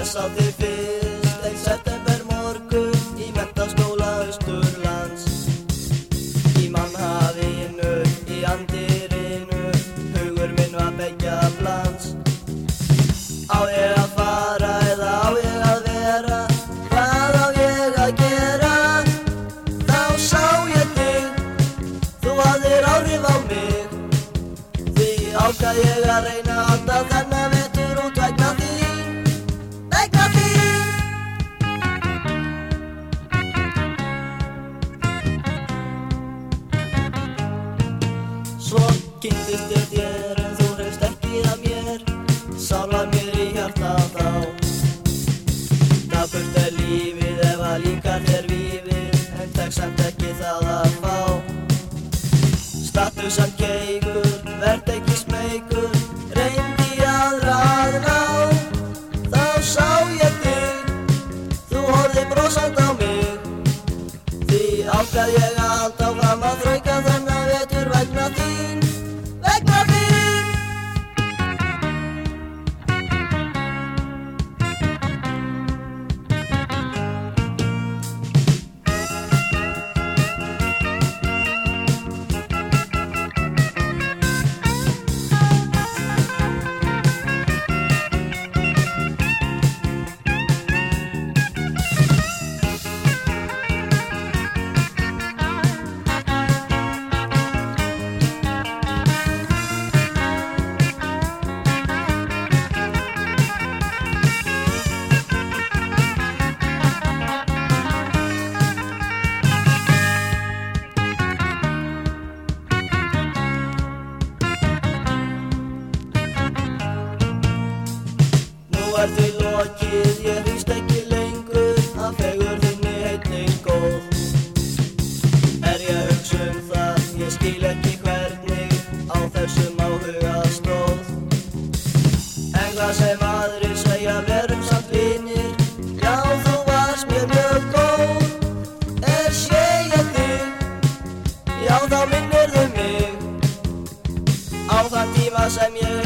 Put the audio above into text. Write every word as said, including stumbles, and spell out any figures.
sá þig fyrst einn september morgun í menntaskóla Austurlands. Í mannhafinu, í andirinu, hugur minn var beggja blands. Á ég að fara eða á ég að vera? Hvað á ég að gera? Þá sá ég þig, þú hafðir áhrif á mig. Því ákvað ég að reyna að halda þennan vetur út vegna þín, vegna þín. Svo kynntist ég þér en þú hreifst ekki að mér, sálar mér í hjarta þá. Dapurt er lífið ef að líkar þér vífið, en tek samt ekki það að fá. Stattu samt keikur, vert ekki smeykur, reyndi aðra að ná. Þá sá ég þig, þú horfðir brosandi á mig. Því ákvað ég að halda áfram að þrauka þennan vetur vegna þín, vegna þín. Nú er því lokið, ég hrífst ekki lengur að fegurðinni heitning góð. Er ég að hugsa um það, ég skil ekki hvernig á þessum áhuga stóð. En hvað sem aðrir segja verum samt vinir, já þú varst mér mjög góð. Er sé ég þig, já þá minnirðu mig á þann tíma sem ég